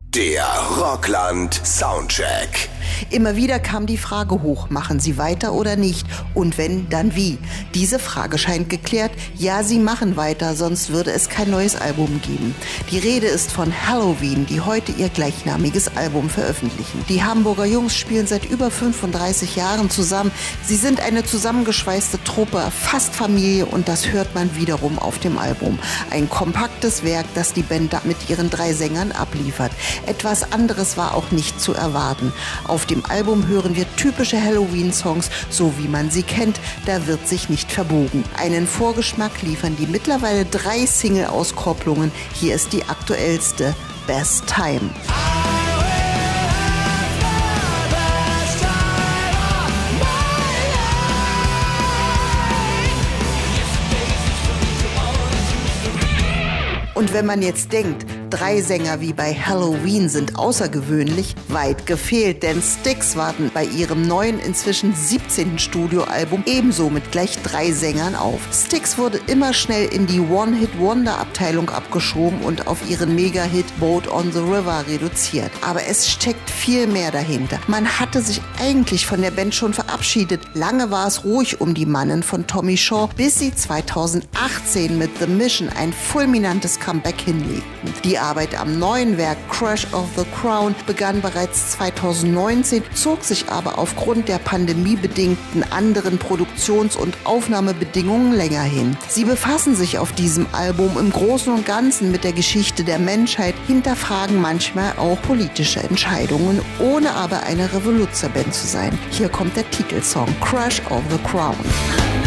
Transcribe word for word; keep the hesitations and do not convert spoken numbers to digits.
Der Rockland Soundcheck. Immer wieder kam die Frage hoch, machen Sie weiter oder nicht? Und wenn, dann wie? Diese Frage scheint geklärt. Ja, sie machen weiter, sonst würde es kein neues Album geben. Die Rede ist von Helloween, die heute ihr gleichnamiges Album veröffentlichen. Die Hamburger Jungs spielen seit über fünfunddreißig Jahren zusammen. Sie sind eine zusammengeschweißte Truppe, fast Familie, und das hört man wiederum auf dem Album. Ein kompaktes Werk, das die Band mit ihren drei Sängern abliefert. Etwas anderes war auch nicht zu erwarten. Auf dem Album hören wir typische Helloween-Songs, so wie man sie kennt. Da wird sich nicht verbogen. Einen Vorgeschmack liefern die mittlerweile drei Single-Auskopplungen. Hier ist die aktuellste, Best Time. Und wenn man jetzt denkt, drei Sänger wie bei Helloween sind außergewöhnlich, weit gefehlt, denn Styx warten bei ihrem neuen, inzwischen siebzehnten Studioalbum ebenso mit gleich drei Sängern auf. Styx wurde immer schnell in die One-Hit-Wonder-Abteilung abgeschoben und auf ihren Mega-Hit Boat on the River reduziert. Aber es steckt viel mehr dahinter. Man hatte sich eigentlich von der Band schon verabschiedet. Lange war es ruhig um die Mannen von Tommy Shaw, bis sie zweitausendachtzehn mit The Mission ein fulminantes Comeback hinlegten. Die Arbeit am neuen Werk Crush of the Crown begann bereits zweitausendneunzehn, zog sich aber aufgrund der pandemiebedingten anderen Produktions- und Aufnahmebedingungen länger hin. Sie befassen sich auf diesem Album im Großen und Ganzen mit der Geschichte der Menschheit, hinterfragen manchmal auch politische Entscheidungen, ohne aber eine Revoluzerband zu sein. Hier kommt der Titelsong Crush of the Crown.